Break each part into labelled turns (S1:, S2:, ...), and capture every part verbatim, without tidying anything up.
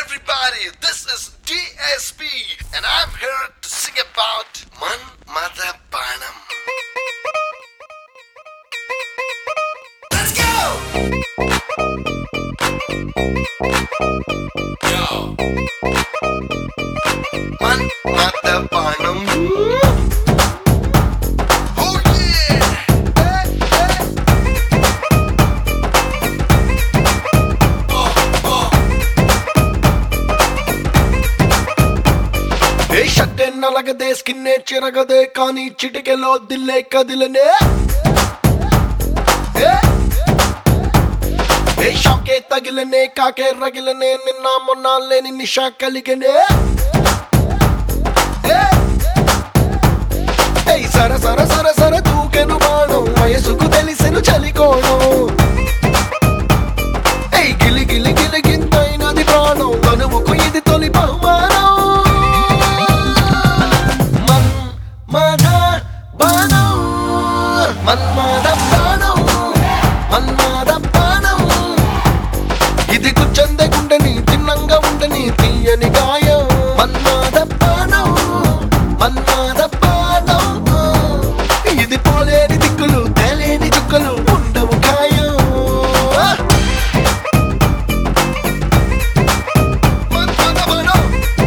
S1: everybody, this is D S P and I'm here to sing about Man Mother Banam. Let's go! Yo! Man Mother Banam. షట్టే నలగదే స్కిన్నే చిరగదే కానీ చిటికెలో దిల్లే కదిలనే ఏ షాకే తగిలనే కాకే రగిలనే నిన్న మొన్న లేని నిషా కలిగనే ఏ సర సర సర సర దూకెను బాణం వయసుకు తెలిసెను చలికోణం ఏ గిలి గిలి గిలి గింతైనది ప్రాణం కనుముకు ఇది తొలి బహుమానం మన్మథ బాణం మన్మథ బాణం ఇది గుచ్చందే గుండెని తిన్నంగా ఉండని తీయని గాయం మన్మథ బాణం మన్మథ బాణం ఇది పోలేని దిక్కులు తేలేని చుక్కలు ఉండవు గాయం మన్మథ బాణం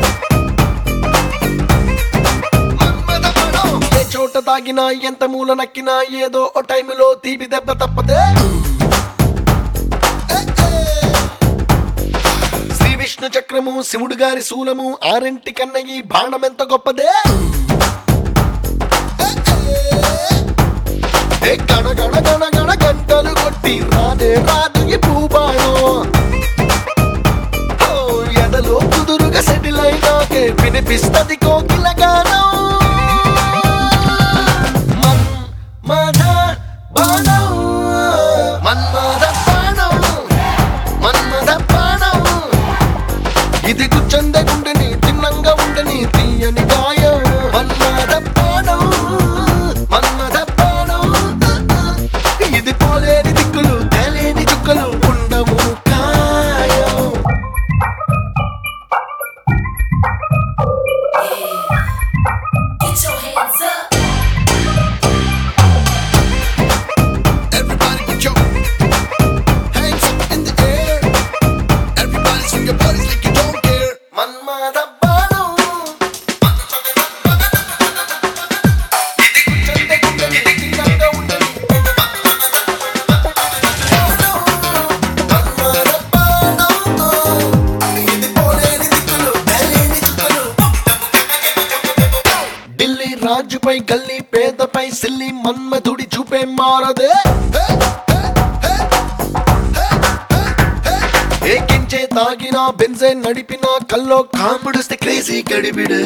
S1: మన్మథ బాణం ఏ చోట తాగినా ఎంత మూల నక్కినా ఏదో ఓ టైములో తీపి దెబ్బ తప్పదే శ్రీ విష్ణు చక్రము శివుడు గారి శూలము ఆరింటి కన్న ఈ బాణం ఎంత గొప్పదే గణ గణ గణ గణ గంటలు కొట్టి రానే రాదు ఈ భూబాణం ఎదలో కుదురుగా సెటిల్ అయినాకే వినిపిస్తది కోకిల గానం మన్మథ బాణం మన్మథ బాణం మన్మథ బాణం ఇది గుచ్చందే గుండెని తిన్నంగా ఉండని తీయని గాయం మన్మథ బాణం మన్మథ బాణం ఇది పోలేని దిక్కులు తేలేని చుక్కలు ఉండవు గాయం
S2: Get your hands up.
S1: Everybody put your hands up in the air. Everybody swing your bodies like you don't care. Manmatha బాణం ఇది గుచ్చందే గుండెని తిన్నంగా ఉండని మన్మథ బాణం ఇది పోలేని దిక్కులు తేలేని చుక్కలు ఢిల్లీ రాజుపై గల్లీ పేదపై సిల్లి మన్మధుడి చూపే మారదే ఏకించే తాగినా బెంజే నడిపినా కల్లో కాంపుడుస్తే క్రేజీ గడిబిడు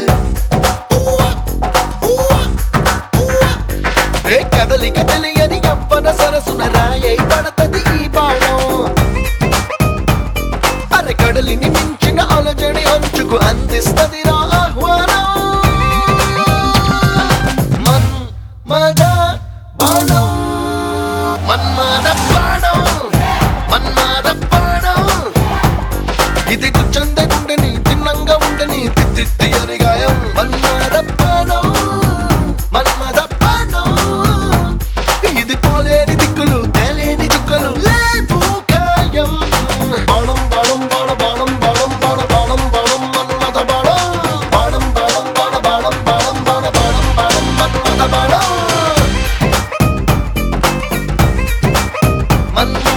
S1: ఏ కదలిక తెలియని యవ్వన సరసున రాయై పడతది ఈ బాణం అరే కడలిని మించిన అలజడి అంచుకు అందిస్తది రా ఆహ్వానం మన్మథ బాణం మన్మథ బాణం మన్మథ బాణం ఇది గుచ్చందే గుండెని తిన్నంగా ఉండని తిత్తి అని గాయం మన్మథ బాణం మన్మథ బాణం ఇది పోలేని దిక్కులు తేలేని చుక్కలు లేవు గాయం బాణం బాణం బాణ బాణం బాణం బాణ బాణం బాణం మన్మథ బాణం బాణం బాణం బాణ బాణం బాణం బాణ బాణం బాణం మన్మథ బాణం మన్మథ